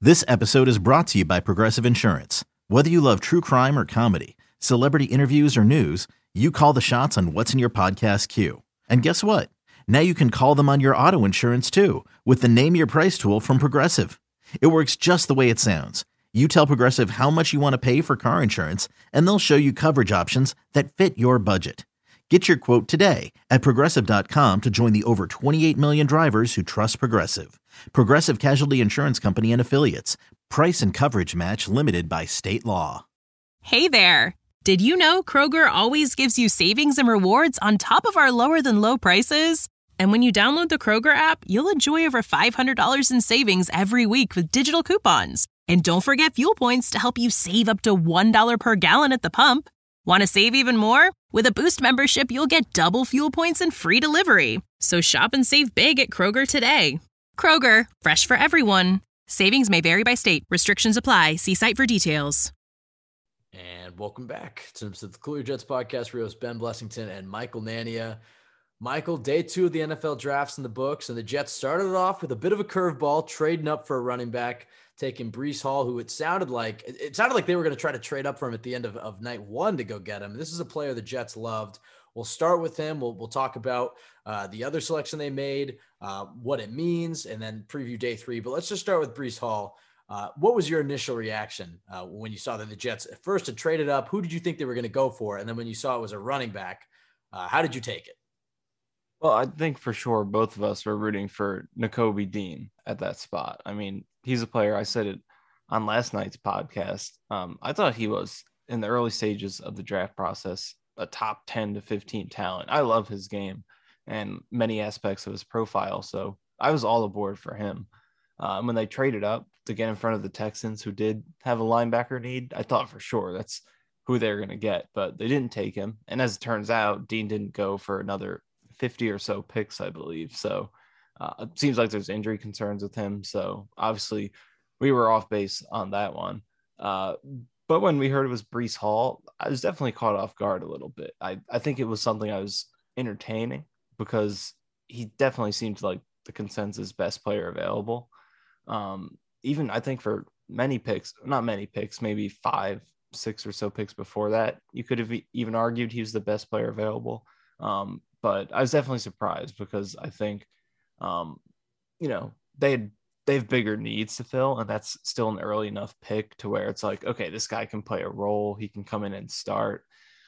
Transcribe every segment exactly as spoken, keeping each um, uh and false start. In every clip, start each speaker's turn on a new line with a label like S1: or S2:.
S1: This episode is brought to you by Progressive Insurance. Whether you love true crime or comedy, celebrity interviews or news, you call the shots on what's in your podcast queue. And guess what? Now you can call them on your auto insurance too with the Name Your Price tool from Progressive. It works just the way it sounds. You tell Progressive how much you want to pay for car insurance, and they'll show you coverage options that fit your budget. Get your quote today at progressive dot com to join the over twenty-eight million drivers who trust Progressive. Progressive Casualty Insurance Company and Affiliates. Price and coverage match limited by state law.
S2: Hey there! Did you know Kroger always gives you savings and rewards on top of our lower than low prices? And when you download the Kroger app, you'll enjoy over five hundred dollars in savings every week with digital coupons. And don't forget fuel points to help you save up to one dollar per gallon at the pump. Want to save even more? With a Boost membership, you'll get double fuel points and free delivery. So shop and save big at Kroger today. Kroger, fresh for everyone. Savings may vary by state. Restrictions apply. See site for details.
S3: And welcome back to the Cool Your Jets podcast. We host Ben Blessington and Michael Nania. Michael, day two of the N F L drafts in the books, and the Jets started it off with a bit of a curveball, trading up for a running back, taking Breece Hall, who it sounded like it sounded like they were going to try to trade up for him at the end of, of night one to go get him. This is a player the Jets loved. We'll start with him. We'll, we'll talk about uh, the other selection they made, uh, what it means, and then preview day three. But let's just start with Breece Hall. Uh, what was your initial reaction uh, when you saw that the Jets at first had traded up? Who did you think they were going to go for? And then when you saw it was a running back, uh, how did you take it?
S4: Well, I think for sure both of us were rooting for Nakobe Dean at that spot. I mean, he's a player. I said it on last night's podcast. Um, I thought he was, in the early stages of the draft process, a top ten to fifteen talent. I love his game and many aspects of his profile. So I was all aboard for him. Uh, and when they traded up to get in front of the Texans, who did have a linebacker need, I thought for sure that's who they were going to get, but they didn't take him. And as it turns out, Dean didn't go for another fifty or so picks, I believe. So uh, it seems like there's injury concerns with him. So obviously we were off base on that one. Uh, but when we heard it was Breece Hall, I was definitely caught off guard a little bit. I, I think it was something I was entertaining because he definitely seemed like the consensus best player available. Um, even I think for many picks, not many picks, maybe five, six or so picks before that, you could have even argued he was the best player available. Um, but I was definitely surprised because I think, um, you know, they had, they have bigger needs to fill, and that's still an early enough pick to where it's like, okay, this guy can play a role. He can come in and start.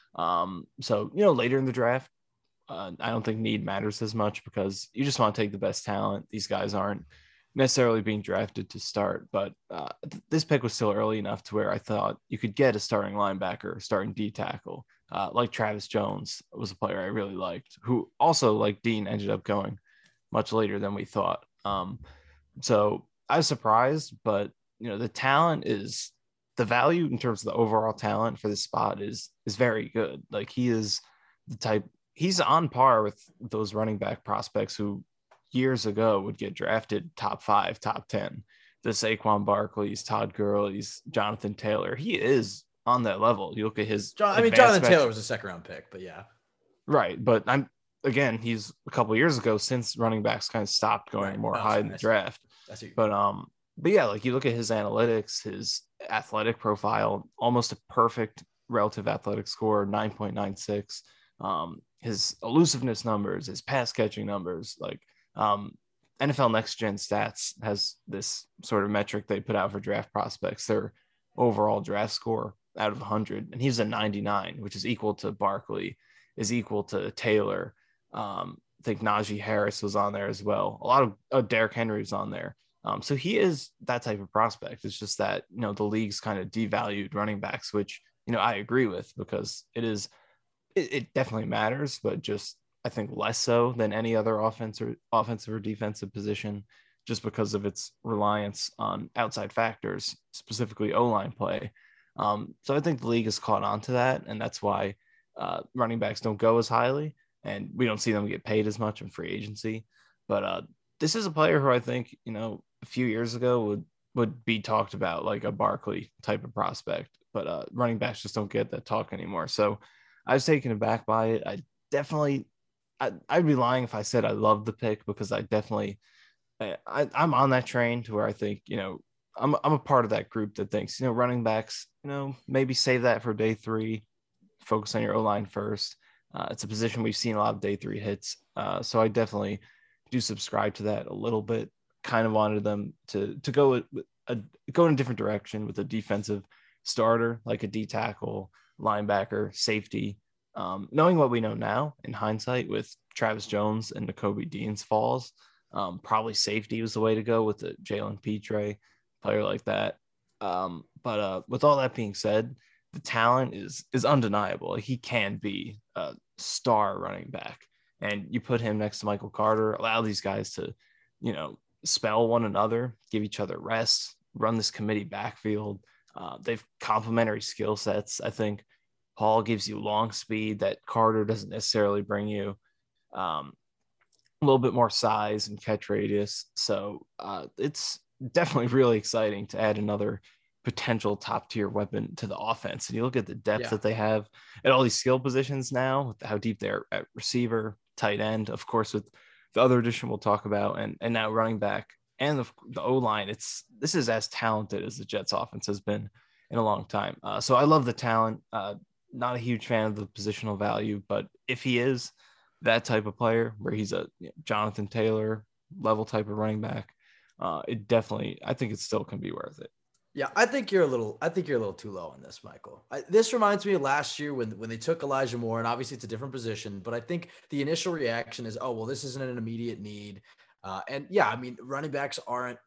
S4: Um, so, you know, later in the draft, uh, I don't think need matters as much because you just want to take the best talent. These guys aren't necessarily being drafted to start, but uh, th- this pick was still early enough to where I thought you could get a starting linebacker, starting D tackle, uh, like Travis Jones was a player I really liked, who also, like Dean, ended up going much later than we thought. Um, so I was surprised, but you know, the talent is the value in terms of the overall talent for this spot is, is very good. Like he is the type, he's on par with those running back prospects who years ago would get drafted top five, top ten. The Saquon Barkley's, Todd Gurley's, Jonathan Taylor. He is on that level. You look at his.
S3: John, I mean, Jonathan spec- Taylor was a second round pick, but yeah,
S4: right. But I'm again, he's a couple of years ago since running backs kind of stopped going right. more oh, high in the draft. But um, but yeah, like you look at his analytics, his athletic profile, almost a perfect relative athletic score, nine point nine six. Um, his elusiveness numbers, his pass catching numbers, like. Um, N F L Next Gen Stats has this sort of metric they put out for draft prospects, their overall draft score out of one hundred, and he's a ninety-nine, which is equal to Barkley, is equal to Taylor. Um, I think Najee Harris was on there as well. A lot of uh, Derrick Henry was on there. Um, so he is that type of prospect. It's just that, you know, the league's kind of devalued running backs, which, you know, I agree with because it is, it, it definitely matters, but just I think less so than any other offensive, offensive or defensive position, just because of its reliance on outside factors, specifically O-line play. Um, so I think the league has caught on to that, and that's why uh, running backs don't go as highly, and we don't see them get paid as much in free agency. But uh, this is a player who I think, you know, a few years ago would would be talked about like a Barkley type of prospect, but uh, running backs just don't get that talk anymore. So I was taken aback by it. I definitely. I, I'd be lying if I said I love the pick because I definitely, I, I'm on that train to where I think, you know, I'm I'm a part of that group that thinks, you know, running backs, you know, maybe save that for day three, focus on your O-line first. Uh, it's a position we've seen a lot of day three hits. Uh, so I definitely do subscribe to that a little bit. Kind of wanted them to to go with a, go in a different direction with a defensive starter, like a D tackle, linebacker, safety. Um, knowing what we know now in hindsight with Travis Jones and Nakobe Dean's falls, um, probably safety was the way to go with the Jalen Petre player like that. Um, but uh, with all that being said, the talent is is undeniable. He can be a star running back, and you put him next to Michael Carter, allow these guys to, you know, spell one another, give each other rest, run this committee backfield. Uh, they've complementary skill sets. I think Hall gives you long speed that Carter doesn't necessarily bring you. Um, a little bit more size and catch radius. So uh, it's definitely really exciting to add another potential top tier weapon to the offense. And you look at the depth
S3: Yeah.
S4: that they have at all these skill positions now, with how deep they're at receiver, tight end, of course, with the other addition we'll talk about, and, and now running back and the, the O-line. It's, this is as talented as the Jets offense has been in a long time. Uh, so I love the talent. Uh, not a huge fan of the positional value, but if he is that type of player where he's a you know, Jonathan Taylor level type of running back, uh, it definitely, I think it still can be worth it.
S3: Yeah, I think you're a little. I think you're a little too low on this, Michael. I, this reminds me of last year when when they took Elijah Moore, and obviously it's a different position. But I think the initial reaction is, oh well, this isn't an immediate need. Uh, and yeah, I mean, running backs aren't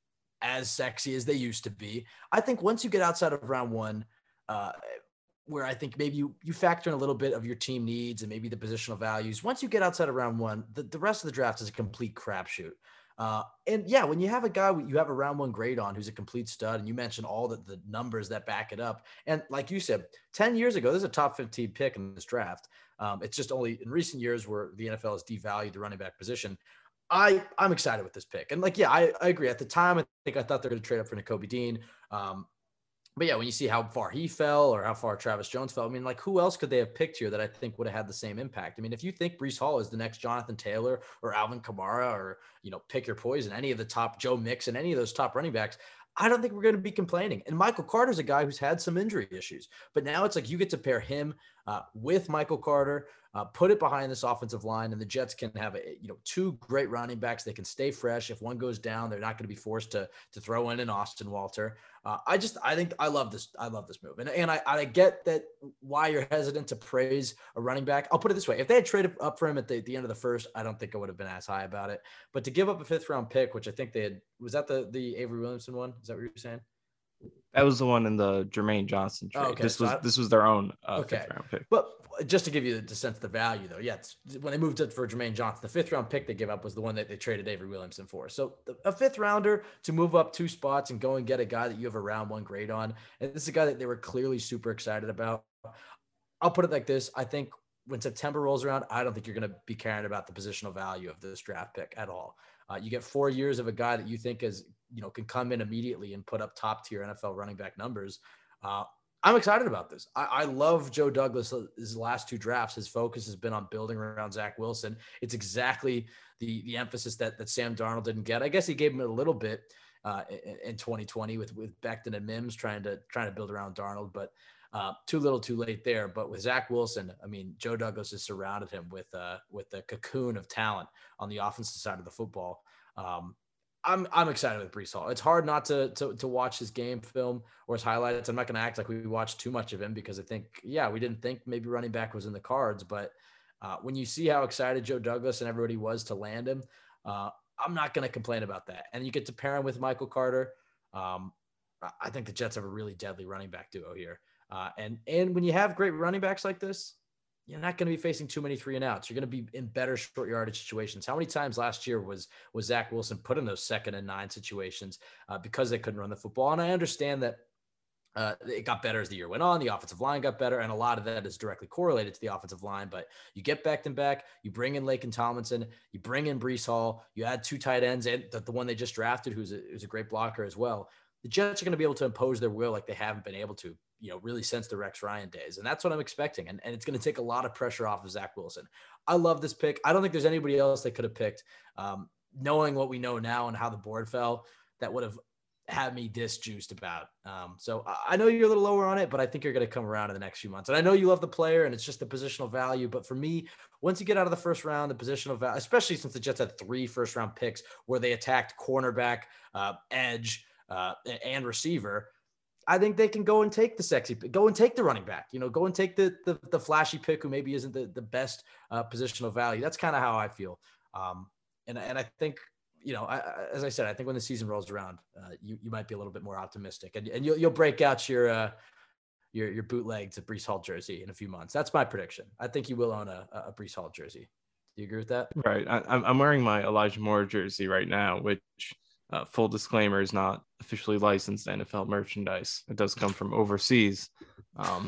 S3: as sexy as they used to be. I think once you get outside of round one, uh, where I think maybe you you factor in a little bit of your team needs and maybe the positional values. Once you get outside of round one, the, the rest of the draft is a complete crapshoot. Uh, and yeah, when you have a guy you have a round one grade on who's a complete stud, and you mentioned all the, the numbers that back it up. And like you said, ten years ago, there's a top fifteen pick in this draft. Um, it's just only in recent years where the N F L has devalued the running back position. I, I'm excited with this pick. And like, yeah, I, I agree. At the time, I think I thought they're going to trade up for Nakobe Dean. Um, But yeah, when you see how far he fell or how far Travis Jones fell, I mean, like, who else could they have picked here that I think would have had the same impact? I mean, if you think Breece Hall is the next Jonathan Taylor or Alvin Kamara or, you know, pick your poison, any of the top Joe Mixon, any of those top running backs, I don't think we're going to be complaining. And Michael Carter's a guy who's had some injury issues, but now it's like you get to pair him uh, with Michael Carter, uh, put it behind this offensive line, and the Jets can have a, you know, two great running backs. They can stay fresh. If one goes down, they're not going to be forced to to throw in an Austin Walter. Uh, I just, I think I love this. I love this move. And, and I, I get that why you're hesitant to praise a running back. I'll put it this way. If they had traded up for him at the, the end of the first, I don't think I would have been as high about it, but to give up a fifth round pick, which I think they had, was that the, the Avery Williamson one? Is that what you're saying?
S4: That was the one in the Jermaine Johnson trade.
S3: Oh, okay.
S4: This
S3: So
S4: was
S3: I,
S4: this was their own uh,
S3: okay.
S4: fifth round pick.
S3: But just to give you the sense of the value, though, yeah, it's, when they moved it for Jermaine Johnson, the fifth round pick they gave up was the one that they traded Avery Williamson for. So the, a fifth rounder to move up two spots and go and get a guy that you have a round one grade on, and this is a guy that they were clearly super excited about. I'll put it like this: I think when September rolls around, I don't think you're going to be caring about the positional value of this draft pick at all. Uh, you get four years of a guy that you think is, you know, can come in immediately and put up top tier N F L running back numbers. Uh, I'm excited about this. I, I love Joe Douglas. His last two drafts, his focus has been on building around Zach Wilson. It's exactly the the emphasis that that Sam Darnold didn't get. I guess he gave him a little bit uh, in, in twenty twenty with with Becton and Mims trying to trying to build around Darnold, but uh, too little, too late there. But with Zach Wilson, I mean, Joe Douglas has surrounded him with uh, with the cocoon of talent on the offensive side of the football. Um, I'm I'm excited with Breece Hall. It's hard not to to to watch his game film or his highlights. I'm not going to act like we watched too much of him because I think, yeah, we didn't think maybe running back was in the cards. But uh, when you see how excited Joe Douglas and everybody was to land him, uh, I'm not going to complain about that. And you get to pair him with Michael Carter. Um, I think the Jets have a really deadly running back duo here. Uh, and and when you have great running backs like this, you're not going to be facing too many three and outs. You're going to be in better short yardage situations. How many times last year was was Zach Wilson put in those second and nine situations uh, because they couldn't run the football? And I understand that uh, it got better as the year went on. The offensive line got better, and a lot of that is directly correlated to the offensive line. But you get Becton back, you bring in Laken Tomlinson, you bring in Breece Hall, you add two tight ends, and the, the one they just drafted, who's a, who's a great blocker as well. The Jets are going to be able to impose their will like they haven't been able to, you know, really since the Rex Ryan days. And that's what I'm expecting. And, and it's going to take a lot of pressure off of Zach Wilson. I love this pick. I don't think there's anybody else they could have picked. Um, knowing what we know now and how the board fell, that would have have me this juiced about. Um, so I know you're a little lower on it, but I think you're going to come around in the next few months. And I know you love the player and it's just the positional value. But for me, once you get out of the first round, the positional value, especially since the Jets had three first round picks where they attacked cornerback, uh, edge, uh, and receiver, I think they can go and take the sexy, go and take the running back, you know, go and take the the, the flashy pick who maybe isn't the, the best uh, positional value. That's kind of how I feel. Um, and, and I think, you know, I, as I said, I think when the season rolls around, uh, you you might be a little bit more optimistic, and and you'll you'll break out your uh, your your bootleg to Breece Hall jersey in a few months. That's my prediction. I think you will own a a Breece Hall jersey. Do you agree with that?
S4: Right. I, I'm wearing my Elijah Moore jersey right now, which, uh, full disclaimer, is not officially licensed N F L merchandise. It does come from overseas. Um,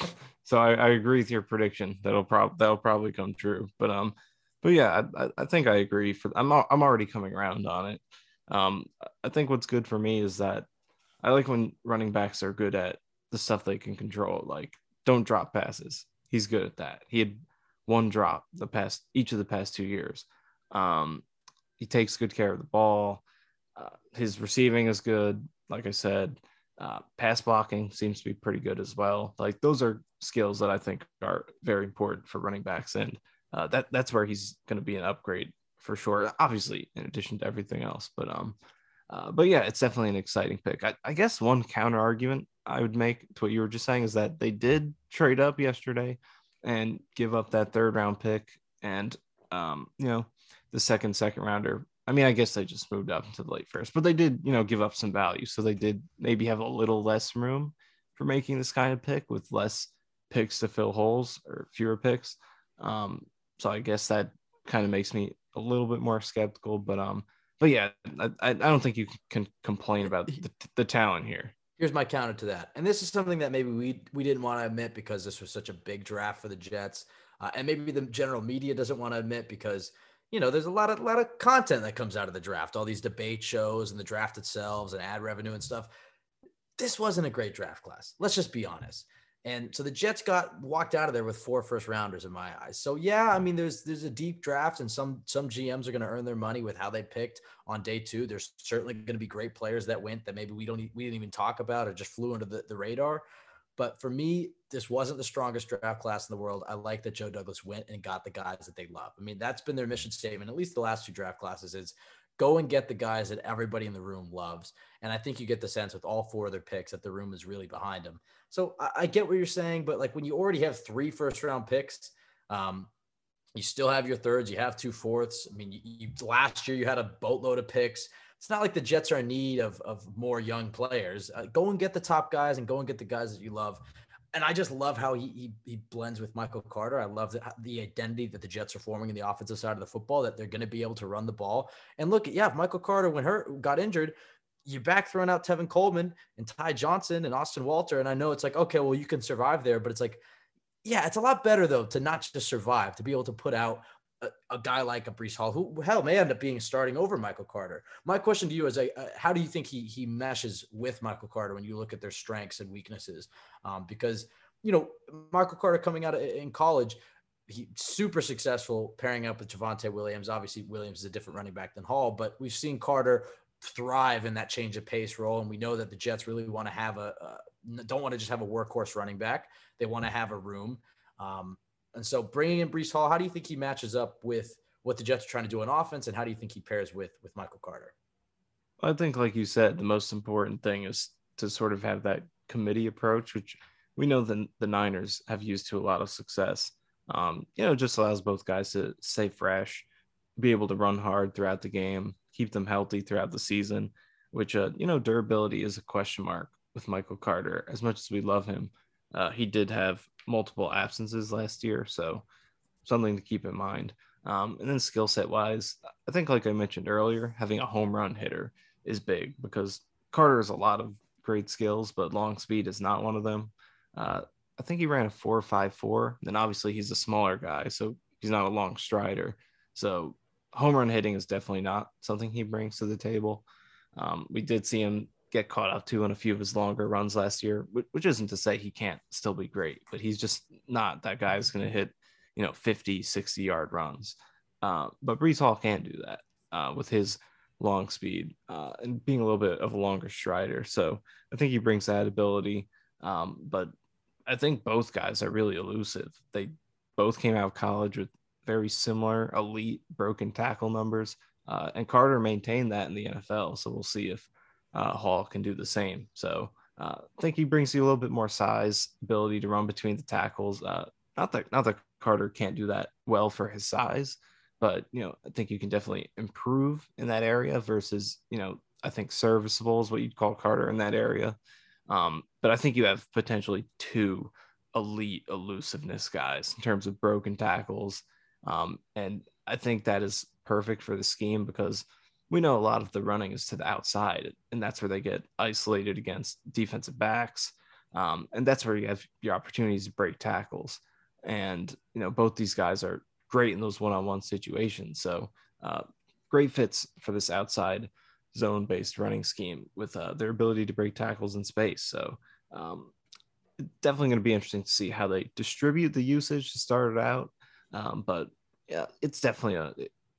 S4: so I, I agree with your prediction. That'll probably that'll probably come true. But um. But yeah, I, I think I agree. For I'm I'm already coming around on it. Um, I think what's good for me is that I like when running backs are good at the stuff they can control. Like, don't drop passes. He's good at that. He had one drop the past each of the past two years. Um, he takes good care of the ball. Uh, his receiving is good. Like I said, uh, pass blocking seems to be pretty good as well. Like, those are skills that I think are very important for running backs, and Uh, that that's where he's going to be an upgrade for sure. Obviously, in addition to everything else, but um, uh, but yeah, it's definitely an exciting pick. I, I guess one counter argument I would make to what you were just saying is that they did trade up yesterday and give up that third round pick and um, you know, the second second rounder. I mean, I guess they just moved up into the late first, but they did, you know, give up some value, so they did maybe have a little less room for making this kind of pick with less picks to fill holes or fewer picks. Um, So I guess that kind of makes me a little bit more skeptical, but um, but yeah, I, I don't think you can complain about the, the talent here.
S3: Here's my counter to that, and this is something that maybe we we didn't want to admit because this was such a big draft for the Jets, uh, and maybe the general media doesn't want to admit because, you know, there's a lot of lot of content that comes out of the draft, all these debate shows and the draft itself and ad revenue and stuff. This wasn't a great draft class. Let's just be honest. And so the Jets got walked out of there with four first rounders in my eyes. So yeah, I mean, there's there's a deep draft, and some some G Ms are going to earn their money with how they picked on day two. There's certainly going to be great players that went that maybe we don't we didn't even talk about or just flew under the, the radar. But for me, this wasn't the strongest draft class in the world. I like that Joe Douglas went and got the guys that they love. I mean, that's been their mission statement, at least the last two draft classes, is go and get the guys that everybody in the room loves. And I think you get the sense with all four of their picks that the room is really behind them. So I, I get what you're saying, but like when you already have three first round picks, um, you still have your thirds, you have two fourths. I mean, you, you last year you had a boatload of picks. It's not like the Jets are in need of, of more young players. Uh, go and get the top guys and go and get the guys that you love. And I just love how he he, he blends with Michael Carter. I love the, the identity that the Jets are forming in the offensive side of the football, that they're going to be able to run the ball. And look, yeah, if Michael Carter, when hurt, got injured, you're back throwing out Tevin Coleman and Ty Johnson and Austin Walter. And I know it's like, okay, well, you can survive there, but it's like, yeah, it's a lot better though to not just survive, to be able to put out a, a guy like a Breece Hall, who hell may end up being starting over Michael Carter. My question to you is, uh, how do you think he he meshes with Michael Carter when you look at their strengths and weaknesses? Um, because, you know, Michael Carter coming out of, in college, he super successful pairing up with Javonte Williams. Obviously, Williams is a different running back than Hall, but we've seen Carter thrive in that change of pace role. And we know that the Jets really want to have a, a don't want to just have a workhorse running back. They want to have a room. Um, and so bringing in Breece Hall, how do you think he matches up with what the Jets are trying to do on offense? And how do you think he pairs with, with Michael Carter?
S4: I think, like you said, the most important thing is to sort of have that committee approach, which we know the, the Niners have used to a lot of success. Um, you know, it just allows both guys to stay fresh, be able to run hard throughout the game, keep them healthy throughout the season, which, uh, you know, durability is a question mark with Michael Carter. As much as we love him, uh, he did have multiple absences last year, so something to keep in mind. Um, and then skill set wise, I think, like I mentioned earlier, having a home run hitter is big because Carter has a lot of great skills, but long speed is not one of them. Uh, I think he ran a four five four. Then obviously he's a smaller guy, so he's not a long strider. So home run hitting is definitely not something he brings to the table. Um, we did see him get caught up to in a few of his longer runs last year, which isn't to say he can't still be great, but he's just not that guy who's going to hit, you know, fifty, sixty yard runs. Uh, but Breece Hall can't do that uh, with his long speed uh, and being a little bit of a longer strider. So I think he brings that ability. Um, but I think both guys are really elusive. They both came out of college with very similar elite broken tackle numbers. Uh, and Carter maintained that in the N F L. So we'll see if uh, Hall can do the same. So uh, I think he brings you a little bit more size, ability to run between the tackles. Uh, not that not that Carter can't do that well for his size, but you know, I think you can definitely improve in that area versus, you know, I think serviceable is what you'd call Carter in that area. Um, but I think you have potentially two elite elusiveness guys in terms of broken tackles. Um, and I think that is perfect for the scheme because we know a lot of the running is to the outside, and that's where they get isolated against defensive backs. Um, and that's where you have your opportunities to break tackles. And, you know, both these guys are great in those one-on-one situations. So uh, great fits for this outside zone-based running scheme with uh, their ability to break tackles in space. So um, definitely going to be interesting to see how they distribute the usage to start it out. Um, but yeah, it's definitely a,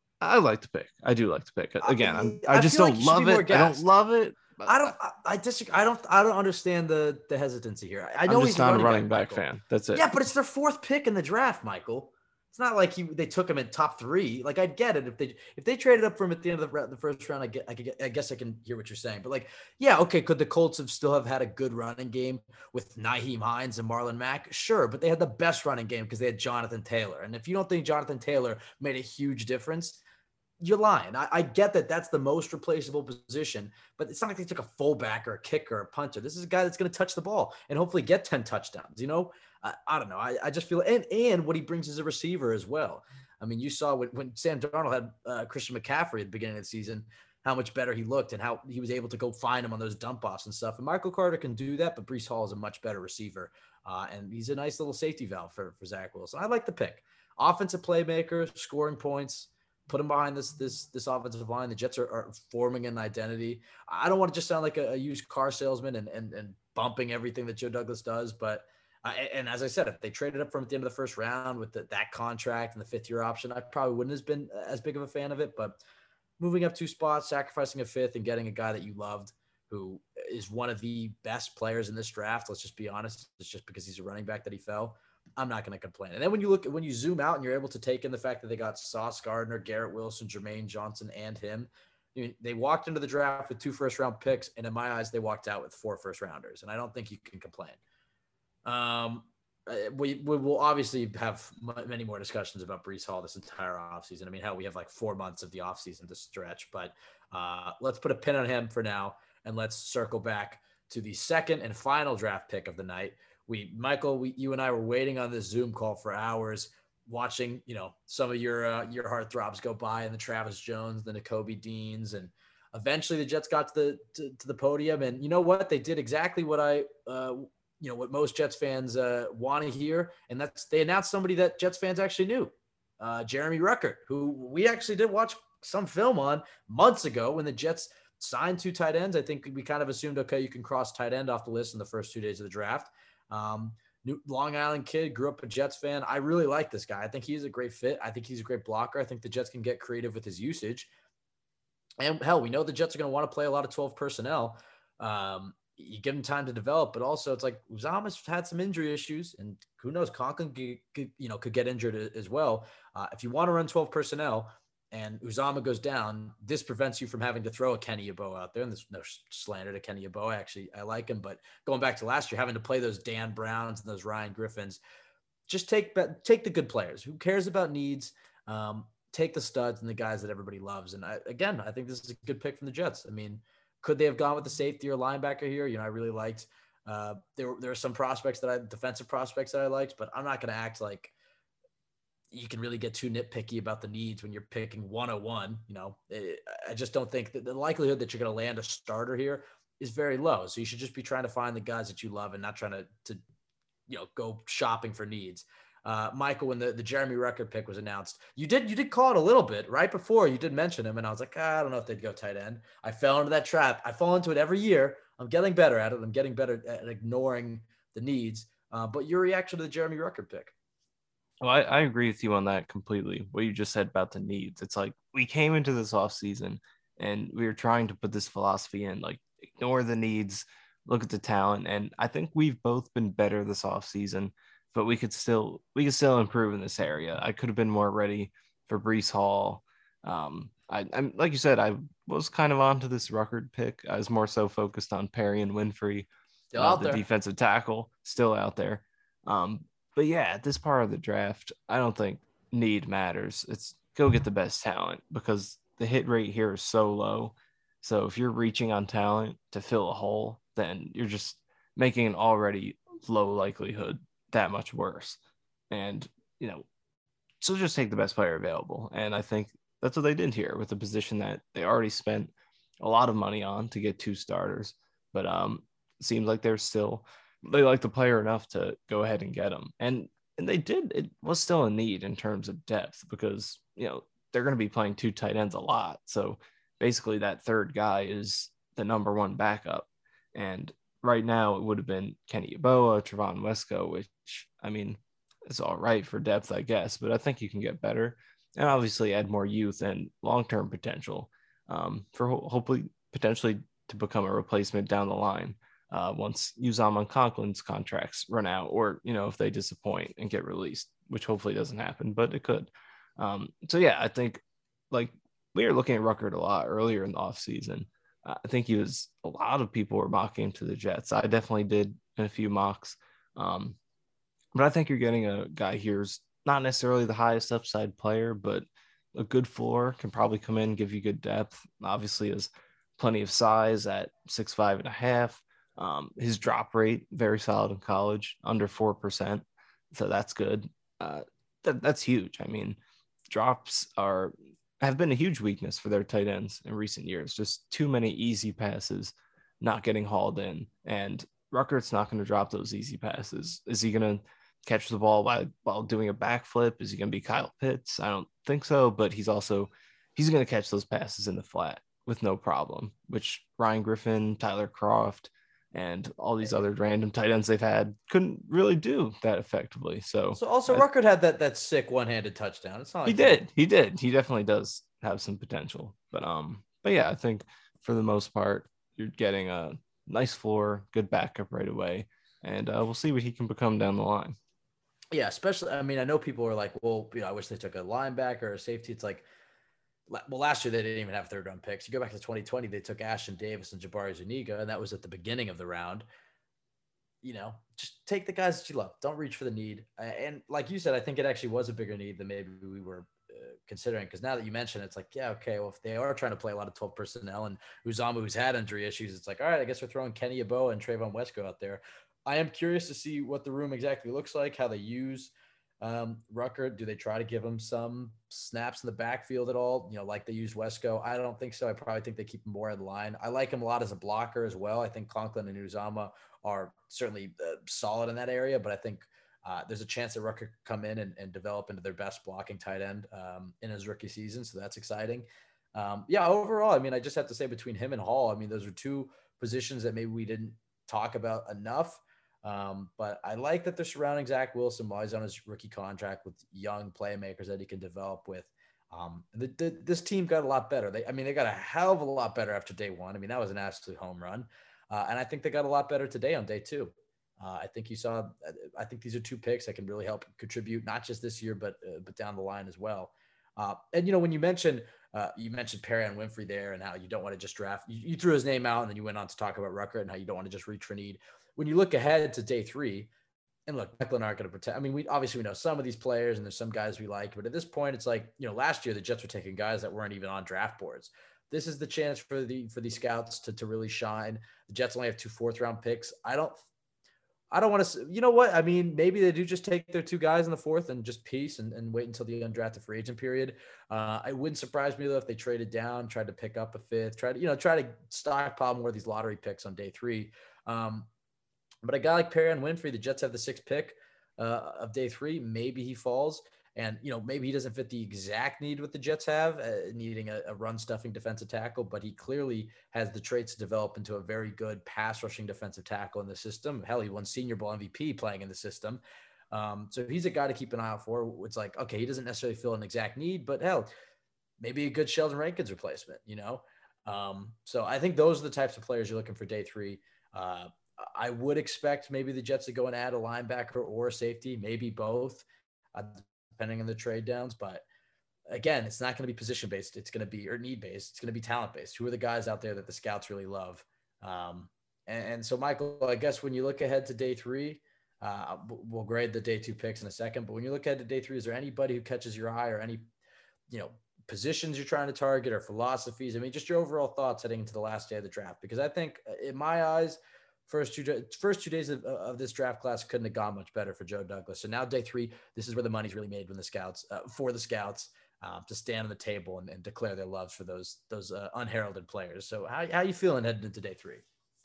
S4: I like to pick. I do like to pick. Again, I'm, I, I just don't like love it. I don't love it.
S3: I don't. I, I disagree. I don't. I don't understand the the hesitancy here. I know
S4: I'm just
S3: he's
S4: not
S3: running
S4: a running back,
S3: back
S4: fan. That's it.
S3: Yeah, but it's their fourth pick in the draft, Michael. It's not like he they took him in top three. Like I'd get it if they if they traded up for him at the end of the, the first round. I get I could get, I guess I can hear what you're saying. But like, yeah, okay. Could the Colts have still have had a good running game with Nyheim Hines and Marlon Mack? Sure, but they had the best running game because they had Jonathan Taylor. And if you don't think Jonathan Taylor made a huge difference, you're lying. I, I get that that's the most replaceable position, but it's not like they took a fullback or a kicker or a punter. This is a guy that's going to touch the ball and hopefully get ten touchdowns. You know, I, I don't know. I, I just feel and and what he brings as a receiver as well. I mean, you saw when, when Sam Darnold had uh, Christian McCaffrey at the beginning of the season, how much better he looked and how he was able to go find him on those dump offs and stuff. And Michael Carter can do that, but Breece Hall is a much better receiver. Uh, and he's a nice little safety valve for, for Zach Wilson. I like the pick. Offensive playmaker, scoring points. Put him behind this this this offensive line. The Jets are, are forming an identity. I don't want to just sound like a, a used car salesman and, and and bumping everything that Joe Douglas does, but uh, and as I said, if they traded up from at the end of the first round with the, that contract and the fifth year option, I probably wouldn't have been as big of a fan of it. But moving up two spots, sacrificing a fifth, and getting a guy that you loved, who is one of the best players in this draft. Let's just be honest. It's just because he's a running back that he fell. I'm not going to complain. And then when you look, when you zoom out and you're able to take in the fact that they got Sauce Gardner, Garrett Wilson, Jermaine Johnson, and him, I mean, they walked into the draft with two first round picks. And in my eyes, they walked out with four first rounders. And I don't think you can complain. Um, we, we will obviously have many more discussions about Breece Hall this entire offseason. I mean, hell, we have like four months of the offseason to stretch, but uh, let's put a pin on him for now. And let's circle back to the second and final draft pick of the night. We, Michael, we, you and I were waiting on this Zoom call for hours, watching, you know, some of your uh, your heartthrobs go by, and the Travis Jones, the Nakobe Deans, and eventually the Jets got to the to, to the podium. And you know what? They did exactly what I, uh, you know, what most Jets fans uh, want to hear, and that's they announced somebody that Jets fans actually knew, uh, Jeremy Ruckert, who we actually did watch some film on months ago when the Jets signed two tight ends. I think we kind of assumed, okay, you can cross tight end off the list in the first two days of the draft. Um, New Long Island kid, grew up a Jets fan. I really like this guy. I think he's a great fit. I think he's a great blocker. I think the Jets can get creative with his usage. And hell, we know the Jets are going to want to play a lot of twelve personnel. Um, you give him time to develop, but also it's like Uzomah's had some injury issues, and who knows, Conklin could, could, you know, could get injured as well. Uh, if you want to run twelve personnel and Uzomah goes down, this prevents you from having to throw a Kenny Yeboah out there. And there's no slander to Kenny Yeboah. Actually, I like him. But going back to last year, having to play those Dan Browns and those Ryan Griffins, just take take the good players. Who cares about needs? Um, take the studs and the guys that everybody loves. And I, again, I think this is a good pick from the Jets. I mean, could they have gone with the safety or linebacker here? You know, I really liked uh, there. There are some prospects that I defensive prospects that I liked, but I'm not going to act like you can really get too nitpicky about the needs when you're picking one oh one. You know, I just don't think that the likelihood that you're going to land a starter here is very low. So you should just be trying to find the guys that you love and not trying to, to you know, go shopping for needs. Uh, Michael, when the, the Jeremy Ruckert pick was announced, you did, you did call it a little bit right before you did mention him. And I was like, ah, I don't know if they'd go tight end. I fell into that trap. I fall into it every year. I'm getting better at it. I'm getting better at ignoring the needs. Uh, but your reaction to the Jeremy Ruckert pick?
S4: Well, I, I agree with you on that completely. What you just said about the needs. It's like we came into this offseason And we were trying to put this philosophy in, like, ignore the needs, look at the talent. And I think we've both been better this offseason, but we could still we could still improve in this area. I could have been more ready for Breece Hall. Um, I, I'm like you said, I was kind of onto this Ruckert pick. I was more so focused on Perry and Winfrey,
S3: Still
S4: uh,
S3: out
S4: the
S3: there.
S4: defensive tackle, still out there. Um, but yeah, at this part of the draft, I don't think need matters. It's go get the best talent because the hit rate here is so low. So if you're reaching on talent to fill a hole, then you're just making an already low likelihood that much worse. And, you know, so just take the best player available. And I think that's what they did here with the position that they already spent a lot of money on to get two starters. But um, it seems like they're still, they like the player enough to go ahead and get him. And and they did, it was still a need in terms of depth because, you know, they're going to be playing two tight ends a lot. So basically that third guy is the number one backup. And right now it would have been Kenny Yeboah, Trevon Wesco, which, I mean, it's all right for depth, I guess, but I think you can get better and obviously add more youth and long-term potential um, for ho- hopefully potentially to become a replacement down the line uh, once Uzomah and Conklin's contracts run out, or, you know, if they disappoint and get released, which hopefully doesn't happen, but it could. Um, so yeah, I think like we were looking at Ruckert a lot earlier in the offseason. Uh, I think he was, a lot of people were mocking to the Jets. I definitely did in a few mocks. Um, but I think you're getting a guy here's not necessarily the highest upside player, but a good floor, can probably come in, give you good depth. Obviously has plenty of size at six, five and a half. Um, his drop rate, very solid in college, under four percent. So that's good. Uh, that, that's huge. I mean, drops are, have been a huge weakness for their tight ends in recent years. Just too many easy passes not getting hauled in. And Ruckert's not going to drop those easy passes. Is he going to catch the ball while, while doing a backflip? Is he going to be Kyle Pitts? I don't think so, but he's also, he's going to catch those passes in the flat with no problem, which Ryan Griffin, Tyler Croft, and all these other random tight ends they've had couldn't really do that effectively. So,
S3: So also
S4: I,
S3: Ruckert had that that sick one-handed touchdown. It's not like
S4: he did, he did, he definitely does have some potential. But um, but yeah, I think for the most part, you're getting a nice floor, good backup right away, and uh, we'll see what he can become down the line.
S3: Yeah, especially, I mean, I know people are like, well, you know, I wish they took a linebacker or a safety. It's like, well, last year they didn't even have third round picks. You go back to twenty twenty, they took Ashton Davis and Jabari Zuniga, and that was at the beginning of the round. You know, just take the guys that you love. Don't reach for the need. And like you said, I think it actually was a bigger need than maybe we were uh, considering. Because now that you mention it, it's like, yeah, okay, well, if they are trying to play a lot of twelve personnel and Uzomah, who's had injury issues, it's like, all right, I guess we're throwing Kenny Yeboah and Trevon Wesco out there. I am curious to see what the room exactly looks like, how they use um, Ruckert. Do they try to give him some snaps in the backfield at all? You know, like they use Wesco. I don't think so. I probably think they keep him more in line. I like him a lot as a blocker as well. I think Conklin and Uzomah are certainly uh, solid in that area, but I think uh, there's a chance that Ruckert could come in and, and develop into their best blocking tight end um, in his rookie season. So that's exciting. Um, yeah, overall, I mean, I just have to say between him and Hall, I mean, those are two positions that maybe we didn't talk about enough. Um, but I like that they're surrounding Zach Wilson while he's on his rookie contract with young playmakers that he can develop with. Um, the, the, this team got a lot better. They, I mean, they got a hell of a lot better after day one. I mean, that was an absolute home run. Uh, and I think they got a lot better today on day two. Uh, I think you saw, I think these are two picks that can really help contribute, not just this year, but, uh, but down the line as well. Uh, and, you know, when you mentioned, uh, you mentioned Perrion Winfrey there and how you don't want to just draft, you, you threw his name out and then you went on to talk about Ruckert and how you don't want to just reach for need. When you look ahead to day three, and look, Mecklin aren't going to protect. I mean, we obviously we know some of these players and there's some guys we like, but at this point, it's like, you know, last year the Jets were taking guys that weren't even on draft boards. This is the chance for the for these scouts to, to really shine. The Jets only have two fourth round picks. I don't I don't want to, you know what? I mean, maybe they do just take their two guys in the fourth and just peace and, and wait until the undrafted free agent period. Uh, it wouldn't surprise me though if they traded down, tried to pick up a fifth, try to, you know, try to stockpile more of these lottery picks on day three. Um, but a guy like Perrion Winfrey, the Jets have the sixth pick uh, of day three. Maybe he falls. And, you know, maybe he doesn't fit the exact need what the Jets have, uh, needing a, a run-stuffing defensive tackle, but he clearly has the traits to develop into a very good pass-rushing defensive tackle in the system. Hell, he won Senior Bowl M V P playing in the system. Um, so he's a guy to keep an eye out for. It's like, okay, he doesn't necessarily fill an exact need, but hell, maybe a good Sheldon Rankins replacement, you know? Um, so I think those are the types of players you're looking for day three. Uh, I would expect maybe the Jets to go and add a linebacker or a safety, maybe both, uh, depending on the trade downs. But again, it's not going to be position based. It's going to be, or need based. It's going to be talent based. Who are the guys out there that the scouts really love? Um, and, and so, Michael, I guess when you look ahead to day three, uh, we'll grade the day two picks in a second. But when you look ahead to day three, is there anybody who catches your eye, or any, you know, positions you're trying to target, or philosophies? I mean, just your overall thoughts heading into the last day of the draft, because I think in my eyes, first two, first two days of, of this draft class couldn't have gone much better for Joe Douglas. So now day three, this is where the money's really made when the scouts, uh, for the scouts, uh, to stand on the table and, and declare their loves for those, those uh, unheralded players. So how, how you feeling heading into day three?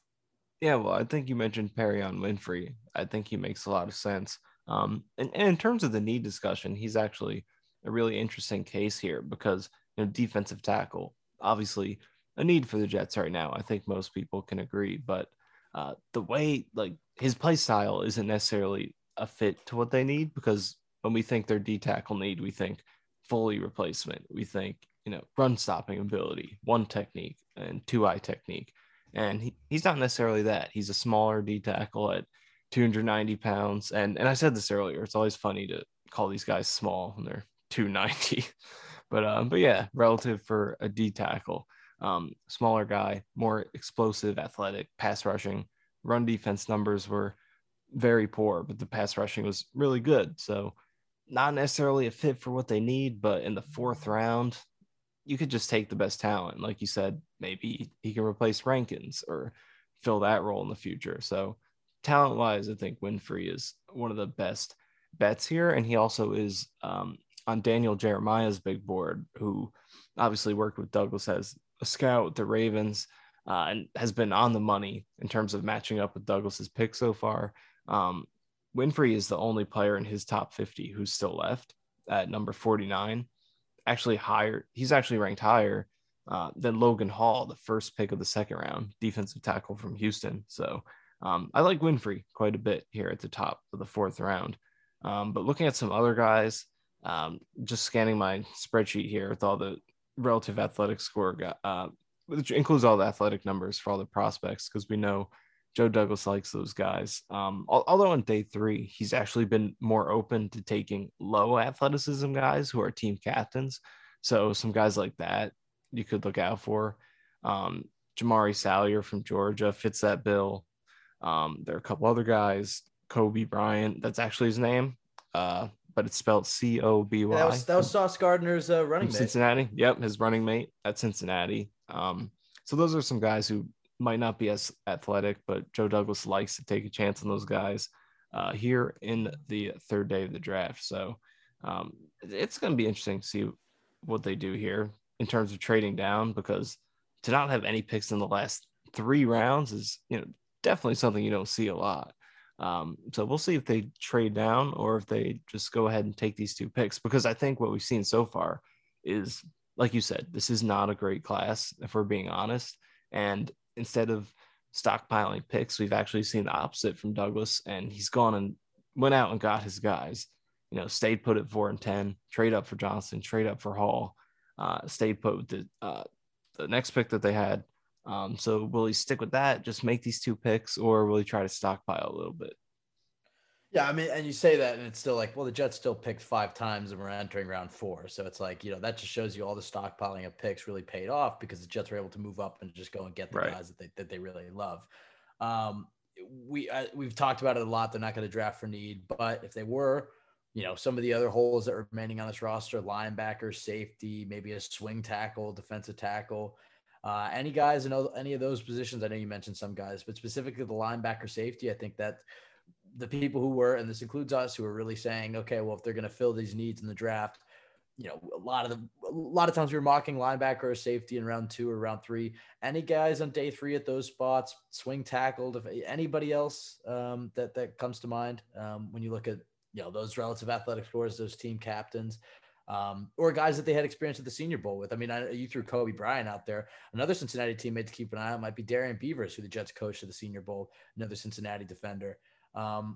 S4: Yeah, well, I think you mentioned Perion Winfrey. I think he makes a lot of sense. Um, and, and in terms of the need discussion, he's actually a really interesting case here because, you know, defensive tackle, obviously a need for the Jets right now. I think most people can agree, but uh, the way, like, his play style isn't necessarily a fit to what they need, because when we think their D tackle need, we think fully replacement. We think, you know, run stopping ability, one technique and two eye technique. And he, he's not necessarily that. He's a smaller D tackle at two hundred ninety pounds. And, and I said this earlier, it's always funny to call these guys small when they're two ninety. But, um, but yeah, relative for a D tackle, um, smaller guy, more explosive, athletic, pass rushing, run defense numbers were very poor, but the pass rushing was really good. So not necessarily a fit for what they need, but in the fourth round, you could just take the best talent. Like you said, maybe he can replace Rankins or fill that role in the future. So talent wise, I think Winfrey is one of the best bets here. And he also is um, on Daniel Jeremiah's big board, who obviously worked with Douglas as a scout with the Ravens, uh, and has been on the money in terms of matching up with Douglas's pick so far. Um, Winfrey is the only player in his top fifty who's still left at number forty-nine. Actually higher. He's actually ranked higher uh, than Logan Hall, the first pick of the second round, defensive tackle from Houston. So um, I like Winfrey quite a bit here at the top of the fourth round. Um, but looking at some other guys, um, just scanning my spreadsheet here with all the relative athletic score, uh, which includes all the athletic numbers for all the prospects, because we know Joe Douglas likes those guys. Um, although on day three, he's actually been more open to taking low athleticism guys who are team captains. So some guys like that you could look out for. Um, Jamari Salyer from Georgia fits that bill. Um, there are a couple other guys. Kobe Bryant, that's actually his name, uh, but it's spelled C O B Y.
S3: Yeah, that was, that was Sauce Gardner's uh, running mate.
S4: Cincinnati. Yep, his running mate at Cincinnati. Um, so those are some guys who might not be as athletic, but Joe Douglas likes to take a chance on those guys uh, here in the third day of the draft. So um, it's going to be interesting to see what they do here in terms of trading down, because to not have any picks in the last three rounds is, you know, definitely something you don't see a lot. Um, so we'll see if they trade down or if they just go ahead and take these two picks, because I think what we've seen so far is, like you said, this is not a great class, if we're being honest. And instead of stockpiling picks, we've actually seen the opposite from Douglas, and he's gone and went out and got his guys, you know, stayed put at four and ten, trade up for Johnson, trade up for Hall, uh, stayed put with the, uh, the next pick that they had. Um, so will he stick with that, just make these two picks, or will he try to stockpile a little bit?
S3: Yeah, I mean, and you say that, and it's still like, well, the Jets still picked five times and we're entering round four. So it's like, you know, that just shows you all the stockpiling of picks really paid off, because the Jets were able to move up and just go and get the
S4: Right.
S3: guys that they that they really love. Um, we I, we've talked about it a lot. They're not going to draft for need, but if they were, you know, some of the other holes that are remaining on this roster, linebacker, safety, maybe a swing tackle, defensive tackle, uh, any guys in any of those positions. I know you mentioned some guys, but specifically the linebacker, safety, I think that the people who were, and this includes us, who are really saying, okay, well, if they're going to fill these needs in the draft, you know, a lot of the, a lot of times we were mocking linebacker or safety in round two or round three. Any guys on day three at those spots, swing tackled, if anybody else um, that, that comes to mind um, when you look at, you know, those relative athletic scores, those team captains, um, or guys that they had experience at the Senior Bowl with. I mean, I, you threw Kobe Bryant out there. Another Cincinnati teammate to keep an eye on might be Darian Beavers, who the Jets coached at the Senior Bowl, another Cincinnati defender. Um,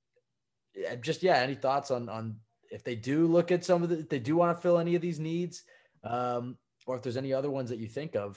S3: just, yeah. Any thoughts on, on if they do look at some of the, if they do want to fill any of these needs, um, or if there's any other ones that you think of,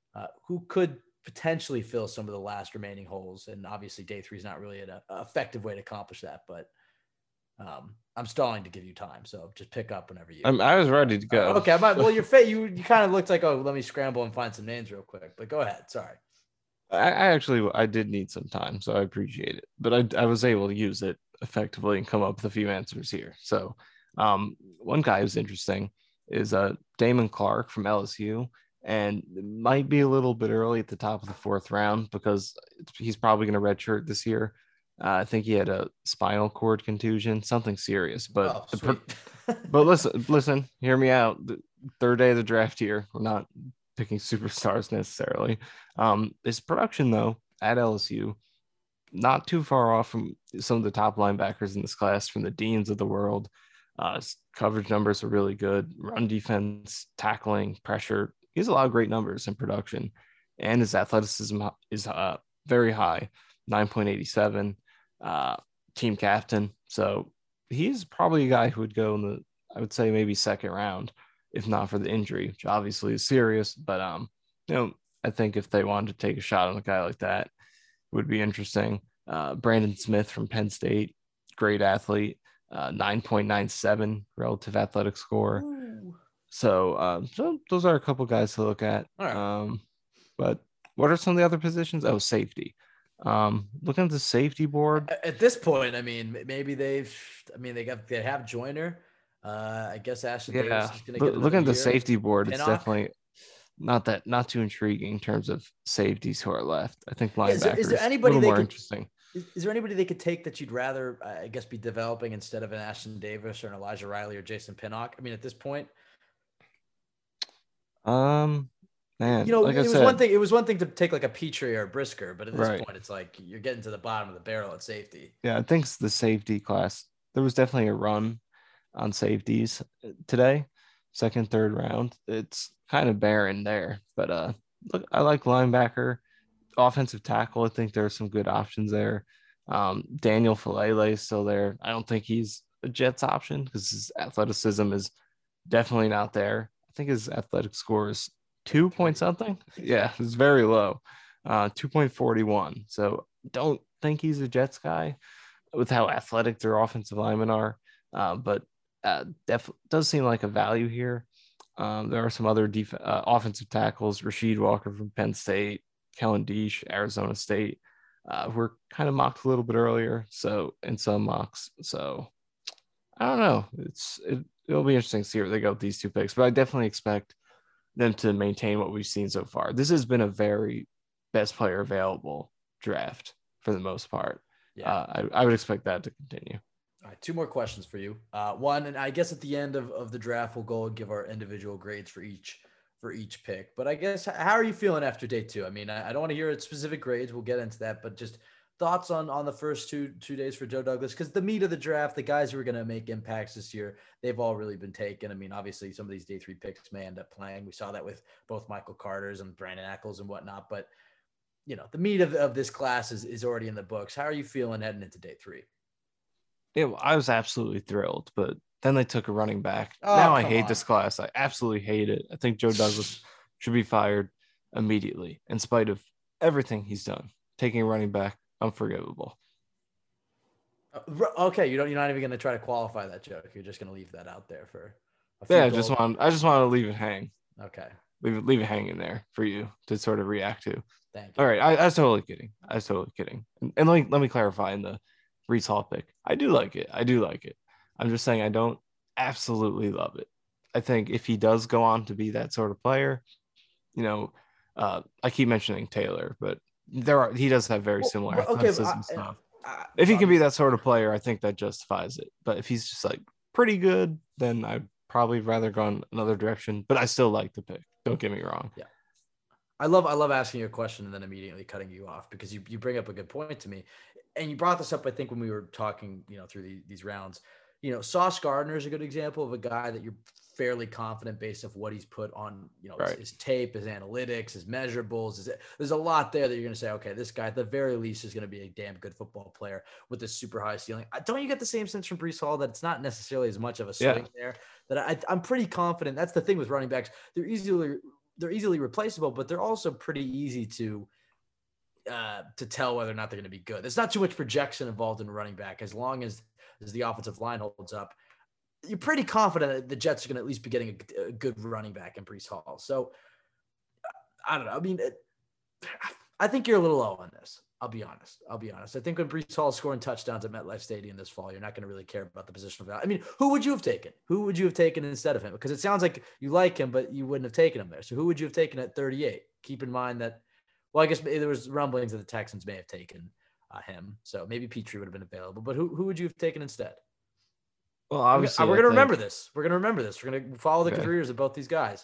S3: uh, who could potentially fill some of the last remaining holes. And obviously day three is not really an uh, effective way to accomplish that, but um, I'm stalling to give you time. So just pick up whenever you,
S4: I'm, I was ready to go.
S3: Uh, okay. Might, well, your face, you, you kind of looked like, oh, let me scramble and find some names real quick, but go ahead. Sorry.
S4: I, I actually, I did need some time, so I appreciate it, but I, I was able to use it effectively and come up with a few answers here. So um, one guy who's interesting is uh, Damon Clark from L S U. And it might be a little bit early at the top of the fourth round because he's probably going to redshirt this year. Uh, I think he had a spinal cord contusion, something serious. But
S3: Oh,
S4: the
S3: sweet.
S4: but listen, listen, hear me out. The third day of the draft here, we're not picking superstars necessarily. Um, his production though at L S U, not too far off from some of the top linebackers in this class, from the Deans of the world. Uh, his coverage numbers are really good. Run defense, tackling, pressure. He has a lot of great numbers in production, and his athleticism is uh, very high, nine point eight seven, uh, team captain. So he's probably a guy who would go in the, I would say maybe second round, if not for the injury, which obviously is serious. But um, you know, I think if they wanted to take a shot on a guy like that, it would be interesting. Uh, Brandon Smith from Penn State, great athlete, uh, nine point nine seven relative athletic score.
S3: Ooh.
S4: So, uh, so those are a couple guys to look at.
S3: All right.
S4: Um, but what are some of the other positions? Oh, safety. Um, looking at the safety board.
S3: At this point, I mean, maybe they've, I mean, they got, they have Joyner. Uh, I guess Ashton
S4: Yeah,
S3: Davis is going to get
S4: looking at the
S3: year.
S4: safety board, it's
S3: Pinnock.
S4: definitely not that not too intriguing in terms of safeties who are left. I think
S3: Yeah, is, there,
S4: linebackers
S3: is there anybody
S4: a little
S3: they
S4: more
S3: could,
S4: interesting.
S3: Is, is there anybody they could take that you'd rather, I guess, be developing instead of an Ashton Davis or an Elijah Riley or Jason Pinnock? I mean, at this point,
S4: Um, man,
S3: you know,
S4: like
S3: it
S4: I
S3: was
S4: said,
S3: one thing. It was one thing to take like a Petrie or a Brisker, but at this
S4: Right.
S3: point, it's like you're getting to the bottom of the barrel at safety.
S4: yeah, I think it's the safety class. There was definitely a run on safeties today, second, third round. It's kind of barren there, but uh, look, I like linebacker, offensive tackle. I think there are some good options there. Um, Daniel Falele is still there. I don't think he's a Jets option because his athleticism is definitely not there. I think his athletic score is two point something. Yeah, it's very low, uh, two point four one. So don't think he's a Jets guy with how athletic their offensive linemen are. Uh, but uh, def- does seem like a value here. Um, there are some other def- uh, offensive tackles, Rasheed Walker from Penn State, Kellen Deesh, Arizona State, uh, who were kind of mocked a little bit earlier. So in some mocks. So I don't know. It's it, it'll be interesting to see where they go with these two picks. But I definitely expect them to maintain what we've seen so far. This has been a very best player available draft for the most part.
S3: Yeah,
S4: uh, I, I would expect that to continue.
S3: All right, two more questions for you. Uh, one, and I guess at the end of, of the draft, we'll go and give our individual grades for each for each pick. But I guess, how are you feeling after day two? I mean, I, I don't want to hear specific grades. We'll get into that, but just thoughts on on the first two two days for Joe Douglas, because the meat of the draft, the guys who are going to make impacts this year, they've all really been taken. I mean, obviously, some of these day three picks may end up playing. We saw that with both Michael Carter's and Brandon Ackles and whatnot. But you know, the meat of, of this class is is already in the books. How are you feeling heading into day three?
S4: Yeah, well, I was absolutely thrilled, but then they took a running back.
S3: Oh,
S4: now I
S3: come
S4: hate
S3: on.
S4: this class. I absolutely hate it. I think Joe Douglas should be fired immediately, in spite of everything he's done. Taking a running back, unforgivable.
S3: Okay, you don't. You're not even going to try to qualify that joke. You're just going to leave that out there for. A few
S4: Yeah, I just
S3: gold-
S4: want I just want to leave it hang.
S3: Okay,
S4: Leave it leave it hanging there for you to sort of react to.
S3: thank you.
S4: All right, I, I was totally kidding. I was totally kidding. And, and let me let me clarify in the Brees Hall pick. I do like it. I do like it. I'm just saying I don't absolutely love it. I think if he does go on to be that sort of player, you know, uh, I keep mentioning Taylor, but there are he does have very
S3: Well,
S4: similar
S3: well, okay,
S4: athleticism
S3: I-
S4: stuff.
S3: I-
S4: If he can
S3: um,
S4: be that sort of player, I think that justifies it. But if he's just like pretty good, then I'd probably rather go in another direction. But I still like the pick. Don't get me wrong.
S3: Yeah. I love I love asking you a question and then immediately cutting you off, because you, you bring up a good point to me. And you brought this up, I think, when we were talking, you know, through the, these rounds. You know, Sauce Gardner is a good example of a guy that you're fairly confident based off what he's put on, you know,
S4: Right.
S3: his, his tape, his analytics, his measurables. His, there's a lot there that you're going to say, okay, this guy at the very least is going to be a damn good football player with a super high ceiling. I- Don't you get the same sense from Brees Hall that it's not necessarily as much of a swing
S4: Yeah.
S3: there? That I, I'm pretty confident. That's the thing with running backs. They're easily they're easily replaceable, but they're also pretty easy to uh, to tell whether or not they're going to be good. There's not too much projection involved in running back. As long as, as the offensive line holds up, you're pretty confident that the Jets are going to at least be getting a, a good running back in Breece Hall. So I don't know. I mean, it, I think you're a little low on this. I'll be honest. I'll be honest. I think when Breece Hall is scoring touchdowns at MetLife Stadium this fall, you're not going to really care about the positional value. I mean, who would you have taken? Who would you have taken instead of him? Because it sounds like you like him, but you wouldn't have taken him there. So who would you have taken at thirty-eight? Keep in mind that, well, I guess there was rumblings that the Texans may have taken uh, him. So maybe Petrie would have been available. But who, who would you have taken instead?
S4: Well, obviously,
S3: we're going to
S4: think...
S3: remember this. We're going to remember this. We're going to follow the
S4: okay.
S3: careers of both these guys.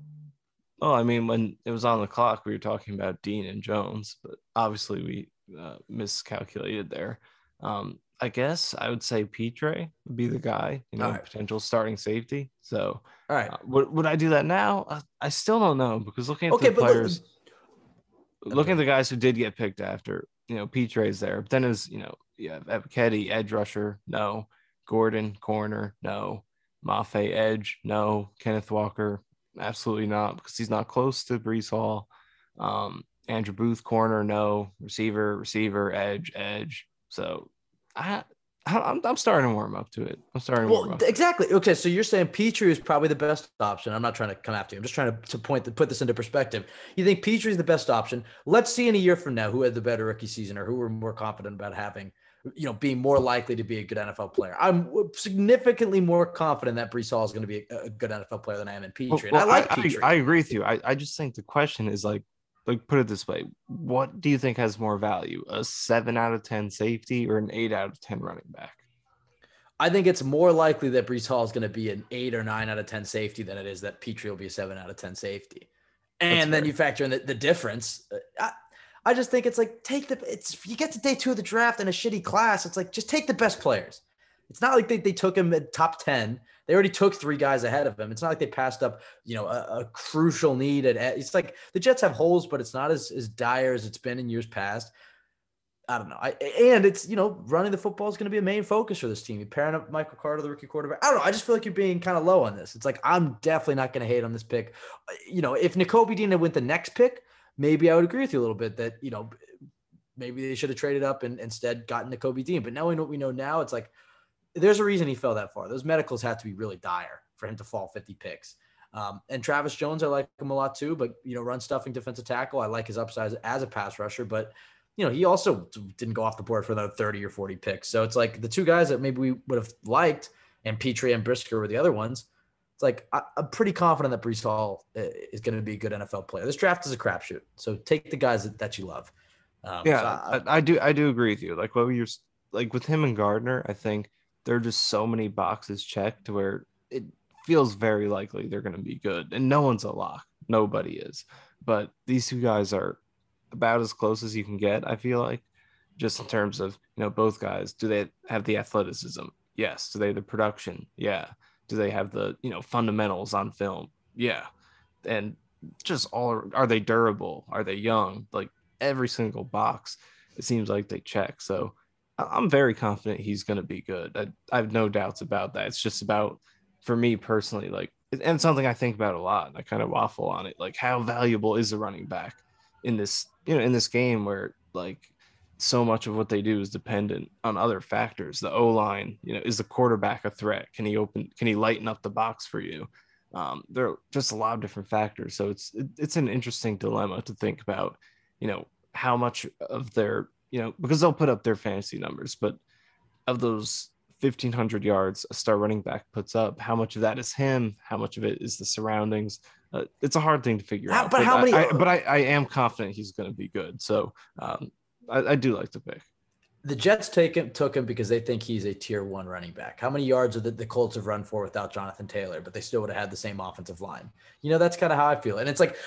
S4: Oh, I mean, when it was on the clock, we were talking about Dean and Jones, but obviously we uh, miscalculated there. Um, I guess I would say Petrie would be the guy, you know, right. potential starting safety. So,
S3: all right,
S4: uh, would would I do that now? I, I still don't know because looking at
S3: okay,
S4: the players,
S3: look,
S4: looking
S3: okay.
S4: at the guys who did get picked after, you know, Petrie's there. But then is you know, yeah, Ebiketie, edge rusher, no. Gordon, corner, no. Mafe, edge, no. Kenneth Walker. Absolutely not, because he's not close to Breece Hall. Um, Andrew Booth, corner, no. Receiver, receiver, edge, edge. So I, I'm, I'm starting to warm up to it. I'm starting to
S3: well,
S4: warm up.
S3: Exactly. Okay, so you're saying Petrie is probably the best option. I'm not trying to come after you. I'm just trying to, to point to put this into perspective. You think Petrie is the best option? Let's see in a year from now who had the better rookie season or who we're more confident about having, you know, being more likely to be a good N F L player. I'm significantly more confident that Breece Hall is going to be a, a good N F L player than I am in Petrie.
S4: Well,
S3: and
S4: well,
S3: I like
S4: I,
S3: Petrie.
S4: I, I agree with you. I, I just think the question is like, like put it this way: what do you think has more value, a seven out of ten safety or an eight out of ten running back?
S3: I think it's more likely that Breece Hall is going to be an eight or nine out of ten safety than it is that Petrie will be a seven out of ten safety. And That's then fair. You factor in the, the difference. I, I just think it's like, take the, it's, you get to day two of the draft in a shitty class. It's like, just take the best players. It's not like they, they took him at top ten. They already took three guys ahead of him. It's not like they passed up, you know, a, a crucial need. At, it's like the Jets have holes, but it's not as, as dire as it's been in years past. I don't know. I, and it's, you know, running the football is going to be a main focus for this team. You're pairing up Michael Carter, the rookie quarterback. I don't know. I just feel like you're being kind of low on this. It's like, I'm definitely not going to hate on this pick. You know, if Nakobe Dean had went the next pick, maybe I would agree with you a little bit that, you know, maybe they should have traded up and instead gotten Nakobe Dean. But knowing what we know now, it's like, there's a reason he fell that far. Those medicals had to be really dire for him to fall fifty picks. Um, and Travis Jones, I like him a lot too, but, you know, run stuffing defensive tackle. I like his upside as a pass rusher, but, you know, he also didn't go off the board for another thirty or forty picks. So it's like the two guys that maybe we would have liked, and Petrie and Brisker were the other ones. It's like, I, I'm pretty confident that Breece Hall is going to be a good N F L player. This draft is a crapshoot. So take the guys that, that you love. Um,
S4: yeah,
S3: so I,
S4: I, I do. I do agree with you. Like what you're like with him and Gardner, I think there are just so many boxes checked to where it feels very likely they're going to be good. And no one's a lock. Nobody is. But these two guys are about as close as you can get, I feel like, just in terms of, you know, both guys. Do they have the athleticism? Yes. Do they have the production? Yeah. Do they have the, you know, fundamentals on film? Yeah. And just all, are they durable? Are they young? Like every single box, it seems like they check. So I'm very confident he's going to be good. I, I have no doubts about that. It's just about, for me personally, like, and something I think about a lot. I kind of waffle on it. Like, how valuable is a running back in this, you know, in this game where like so much of what they do is dependent on other factors. The O-line, you know, is the quarterback a threat? Can he open, can he lighten up the box for you? Um, there are just a lot of different factors. So it's, it, it's an interesting dilemma to think about, you know, how much of their, you know, because they'll put up their fantasy numbers, but of those fifteen hundred yards a star running back puts up, how much of that is him? How much of it is the surroundings? Uh, it's a hard thing to figure
S3: how,
S4: out.
S3: But, but how
S4: I,
S3: many?
S4: I, but I, I am confident he's going to be good. So um, I, I do like the pick.
S3: The Jets take him, took him because they think he's a tier one running back. How many yards did the, the Colts have run for without Jonathan Taylor, but they still would have had the same offensive line? You know, that's kind of how I feel. And it's like,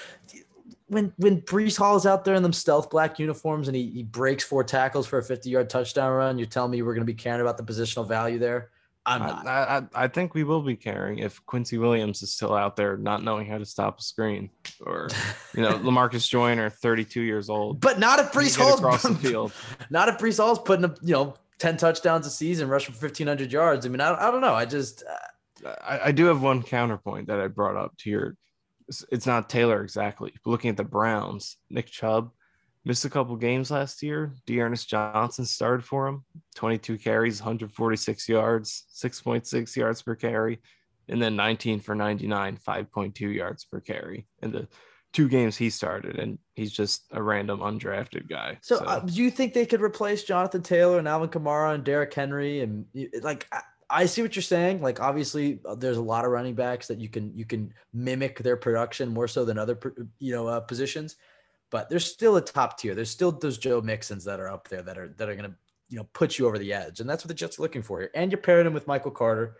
S3: when when Breece Hall is out there in them stealth black uniforms and he, he breaks four tackles for a fifty-yard touchdown run, you're telling me we're going to be caring about the positional value there? I'm not.
S4: I, I, I think we will be caring if Quincy Williams is still out there not knowing how to stop a screen, or, you know, LaMarcus Joyner, thirty-two years old.
S3: But not if Breece Hall's
S4: across the field.
S3: Not if Breece Hall's putting up, you know, ten touchdowns a season, rushing for fifteen hundred yards. I mean, I, I don't know. I just. Uh,
S4: I, I do have one counterpoint that I brought up to your it's, it's not Taylor exactly. But looking at the Browns, Nick Chubb missed a couple games last year. Dearness Johnson started for him, twenty-two carries, one hundred forty-six yards, six point six yards per carry, and then nineteen for ninety-nine, five point two yards per carry in the two games he started, and he's just a random undrafted guy.
S3: So, so. Uh, do you think they could replace Jonathan Taylor and Alvin Kamara and Derrick Henry? And like, I, I see what you're saying. Like, obviously, there's a lot of running backs that you can you can mimic their production more so than other you know uh, positions. But there's still a top tier. There's still those Joe Mixons that are up there that are that are going to you know put you over the edge, and that's what the Jets are looking for here. And you're pairing him with Michael Carter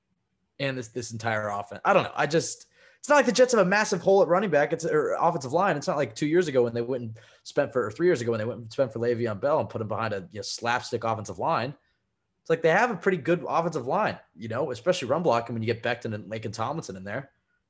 S3: and this this entire offense. I don't know. I just it's not like the Jets have a massive hole at running back. It's or offensive line. It's not like two years ago when they went and spent for or three years ago when they went and spent for Le'Veon Bell and put him behind a you know, slapstick offensive line. It's like they have a pretty good offensive line, you know, especially run blocking when you get Becton and Laken Tomlinson in there.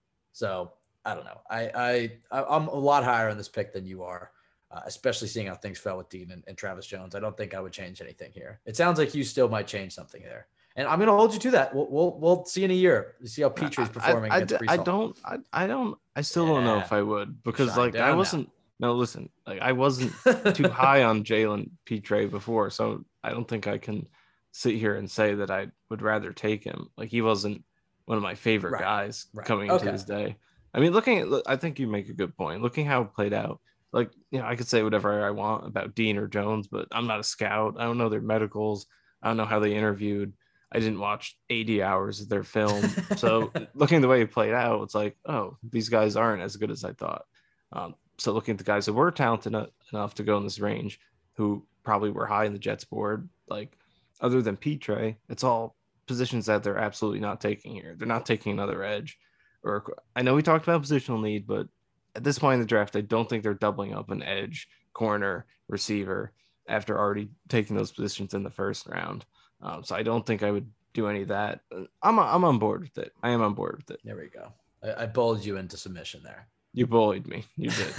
S3: So I don't know. I, I, I'm a lot higher on this pick than you are, uh, especially seeing how things fell with Dean and, and Travis Jones. I don't think I would change anything here. It sounds like you still might change something there. And I'm going to hold you to that. We'll, we'll, we'll see in a year. See how Petrie's performing.
S4: I, I,
S3: against
S4: I, I don't, I, I don't, I still yeah. don't know if I would, because Shine like I wasn't, now. no, listen, like I wasn't too high on Jalen Petre before. So I don't think I can sit here and say that I would rather take him. Like he wasn't one of my favorite right. guys right. coming okay. into this day. I mean, looking at, I think you make a good point. Looking how it played out, like, you know, I could say whatever I want about Dean or Jones, but I'm not a scout. I don't know their medicals. I don't know how they interviewed. I didn't watch eighty hours of their film. So looking at the way it played out, it's like, oh, these guys aren't as good as I thought. Um, so looking at the guys that were talented enough to go in this range, who probably were high in the Jets board, like other than Petre, it's all positions that they're absolutely not taking here. They're not taking another edge. Or I know we talked about positional need, but at this point in the draft, I don't think they're doubling up an edge, corner, receiver after already taking those positions in the first round. Um, so I don't think I would do any of that. I'm I'm on board with it. I am on board with it.
S3: There we go. I, I bullied you into submission there.
S4: You bullied me. You did.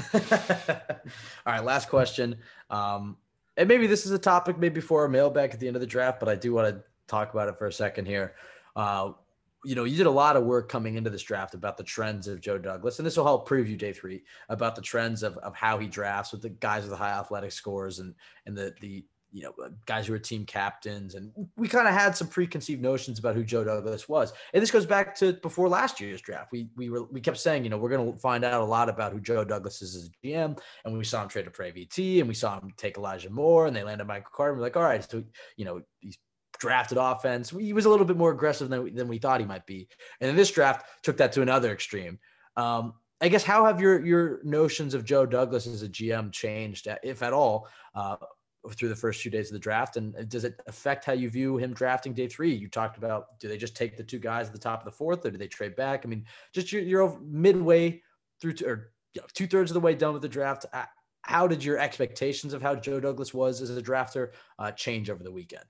S3: All right, last question. Um, and maybe this is a topic maybe for a mailbag at the end of the draft, but I do want to talk about it for a second here. Uh, you know, you did a lot of work coming into this draft about the trends of Joe Douglas, and this will help preview day three about the trends of, of how he drafts with the guys with the high athletic scores and, and the, the, you know, guys who are team captains. And we kind of had some preconceived notions about who Joe Douglas was. And this goes back to before last year's draft. We, we were, we kept saying, you know, we're going to find out a lot about who Joe Douglas is as a G M. And we saw him trade to Pray V T, and we saw him take Elijah Moore, and they landed Michael Carter. We're like, all right, so, you know, he's drafted offense. He was a little bit more aggressive than, than we thought he might be. And in this draft took that to another extreme. Um, I guess, how have your, your notions of Joe Douglas as a G M changed, if at all, uh, through the first few days of the draft? And does it affect how you view him drafting day three? You talked about, do they just take the two guys at the top of the fourth, or do they trade back? I mean, just you're, you're midway through to, or you know, two thirds of the way done with the draft. How did your expectations of how Joe Douglas was as a drafter uh, change over the weekend?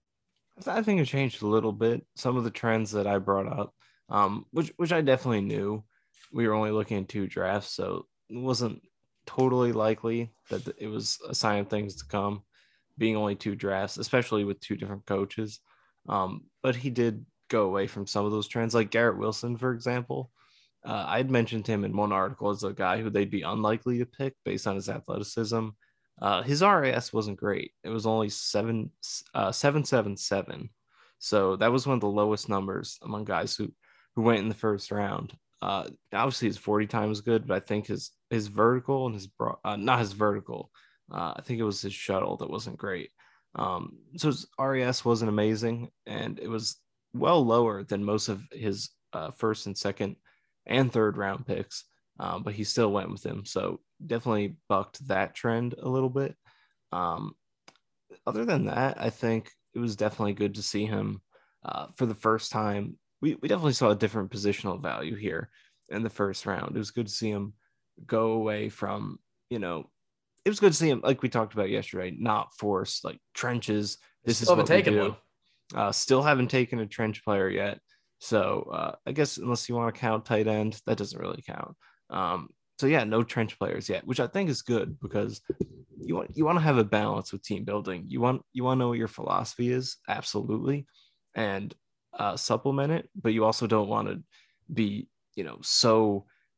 S4: I think it changed a little bit. Some of the trends that I brought up, um, which which I definitely knew. We were only looking at two drafts, so it wasn't totally likely that it was a sign of things to come, being only two drafts, especially with two different coaches. Um, but he did go away from some of those trends, like Garrett Wilson, for example. Uh, I'd mentioned him in one article as a guy who they'd be unlikely to pick based on his athleticism. Uh, his R A S wasn't great. It was only seven, uh, seven, seven, seven. So that was one of the lowest numbers among guys who, who went in the first round. Uh, obviously his forty times good, but I think his, his vertical and his, bro- uh, not his vertical. Uh, I think it was his shuttle that wasn't great. Um, so his R A S wasn't amazing, and it was well lower than most of his uh, first and second and third round picks. Um, but he still went with him. So definitely bucked that trend a little bit. Um, other than that, I think it was definitely good to see him uh, for the first time. We, we definitely saw a different positional value here in the first round. It was good to see him go away from, you know, it was good to see him, like we talked about yesterday, not force like trenches. This still is what we do. One. Uh, still haven't taken a trench player yet. So uh, I guess unless you want to count tight end, that doesn't really count. Um, so yeah, no trench players yet, which I think is good, because you want you want to have a balance with team building. You want you want to know what your philosophy is, absolutely, and uh, supplement it. But you also don't want to be, you know, so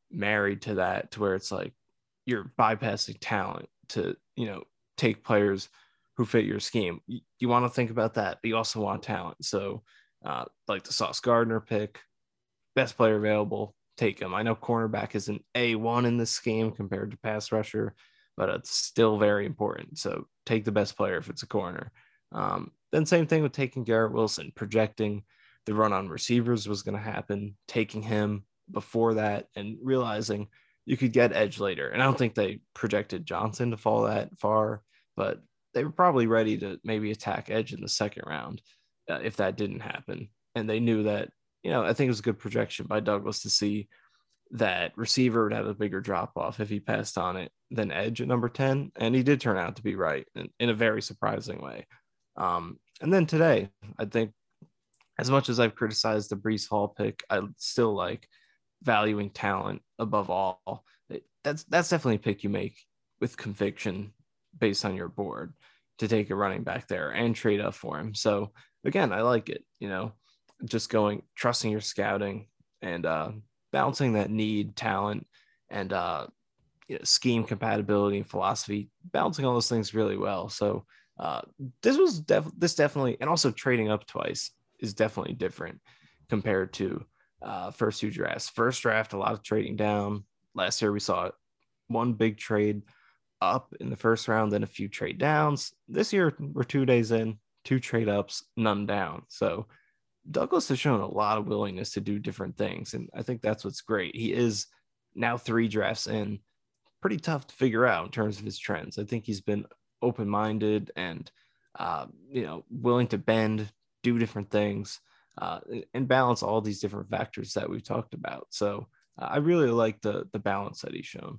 S4: married to that, to where it's like you're bypassing talent to, you know, take players who fit your scheme. You, you want to think about that, but you also want talent. So uh, like the Sauce Gardner pick, best player available, take him. I know cornerback isn't A one in this scheme compared to pass rusher, but it's still very important. So take the best player if it's a corner. Um, then same thing with taking Garrett Wilson, projecting the run on receivers was going to happen, taking him before that and realizing you could get edge later. And I don't think they projected Johnson to fall that far, but they were probably ready to maybe attack edge in the second round uh, if that didn't happen. And they knew that, you know, I think it was a good projection by Douglas to see that receiver would have a bigger drop off if he passed on it than edge at number ten. And he did turn out to be right in, in a very surprising way. Um, and then today, I think as much as I've criticized the Breece Hall pick, I still like valuing talent above all. It, that's that's definitely a pick you make with conviction based on your board to take a running back there and trade up for him. So again, I like it, you know, just going, trusting your scouting and uh, balancing that need, talent, and uh, you know, scheme compatibility and philosophy, balancing all those things really well. So uh, this was def- this definitely, and also trading up twice is definitely different compared to uh, first two drafts. First draft, a lot of trading down. Last year, we saw one big trade up in the first round, then a few trade downs. This year, we're two days in, two trade ups, none down. So Douglas has shown a lot of willingness to do different things. And I think that's what's great. He is now three drafts in, pretty tough to figure out in terms of his trends. I think he's been open-minded and, uh, you know, willing to bend, do different things, uh, and balance all these different factors that we've talked about. So uh, I really like the the balance that he's shown.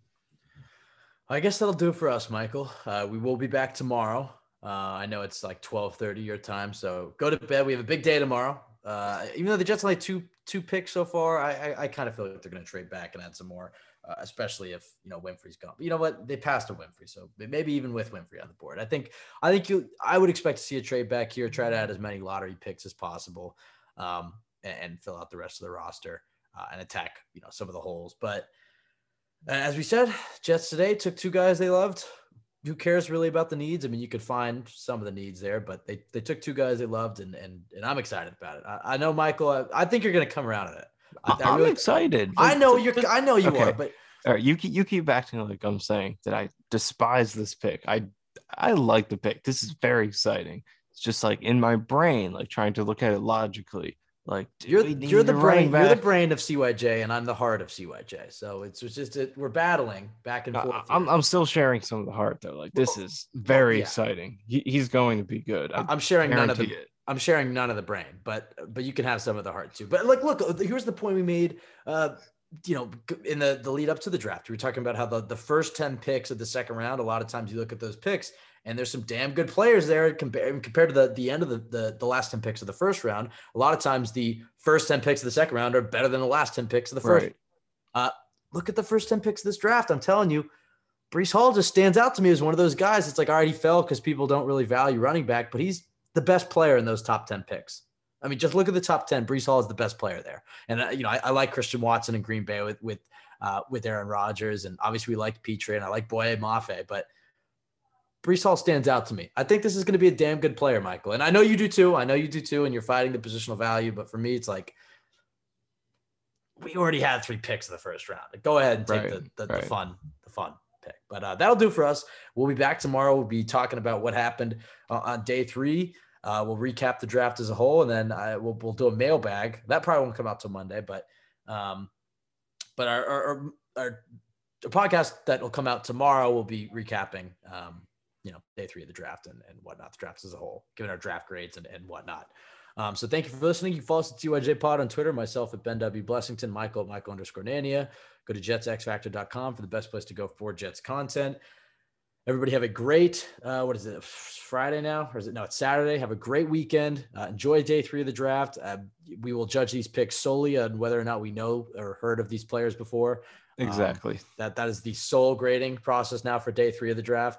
S3: I guess that'll do it for us, Michael. Uh, we will be back tomorrow. Uh, I know it's like twelve thirty your time, so go to bed. We have a big day tomorrow. Uh, even though the Jets only two two picks so far, I I, I kind of feel like they're going to trade back and add some more, uh, especially if you know Winfrey's gone. But you know what? They passed to Winfrey, so maybe even with Winfrey on the board, I think I think you I would expect to see a trade back here. Try to add as many lottery picks as possible, um, and, and fill out the rest of the roster uh, and attack you know some of the holes. But as we said, Jets today took two guys they loved. Who cares really about the needs? I mean, you could find some of the needs there, but they, they took two guys they loved, and and and I'm excited about it. I, I know, Michael. I, I think you're going to come around on it. I,
S4: I'm
S3: I really,
S4: excited.
S3: I know you're. I know you
S4: okay.
S3: are, but
S4: all right, you keep you keep acting like I'm saying that I despise this pick. I I like the pick. This is very exciting. It's just like in my brain, like trying to look at it logically. Like
S3: you're you're the brain you're the brain of C Y J and I'm the heart of C Y J. So it's, it's just it, we're battling back and forth.
S4: Uh, I'm I'm still sharing some of the heart though. Like this is very yeah. exciting. He, he's going to be good. I
S3: I'm sharing none of the
S4: it.
S3: I'm sharing none of the brain, but but you can have some of the heart too. But like, look, here's the point we made. Uh, you know, in the the lead up to the draft, we were talking about how the the first ten picks of the second round. A lot of times you look at those picks, and there's some damn good players there compared compared to the, the end of the, the the last ten picks of the first round. A lot of times the first ten picks of the second round are better than the last ten picks of the first. Right. Uh, look at the first ten picks of this draft. I'm telling you, Breece Hall just stands out to me as one of those guys. It's like, all right, he fell because people don't really value running back, but he's the best player in those top ten picks. I mean, just look at the top ten. Breece Hall is the best player there. And, uh, you know, I, I like Christian Watson in Green Bay with with uh, with Aaron Rodgers. And obviously we like Petrie and I like Boye Mafe, but Breece Hall stands out to me. I think this is going to be a damn good player, Michael. And I know you do too. I know you do too. And you're fighting the positional value. But for me, it's like we already had three picks in the first round. Like, go ahead and take right, the, the, right. the fun, the fun pick. But uh, that'll do for us. We'll be back tomorrow. We'll be talking about what happened uh, on day three. Uh, we'll recap the draft as a whole, and then I, we'll we'll do a mailbag. That probably won't come out till Monday, but um, but our our, our our podcast that will come out tomorrow will be recapping um, you know, day three of the draft and, and whatnot, the draft as a whole, giving our draft grades and, and whatnot. Um, so thank you for listening. You can follow us at T Y J Pod on Twitter, myself at Ben W. Blessington, Michael at Michael underscore Nania. Go to jets x factor dot com for the best place to go for Jets content. Everybody have a great, uh, what is it, Friday now? Or is it, no, it's Saturday. Have a great weekend. Uh, enjoy day three of the draft. Uh, we will judge these picks solely on whether or not we know or heard of these players before.
S4: Exactly.
S3: Um, that That is the sole grading process now for day three of the draft.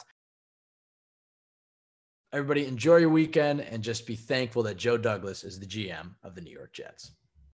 S3: Everybody enjoy your weekend and just be thankful that Joe Douglas is the G M of the New York Jets.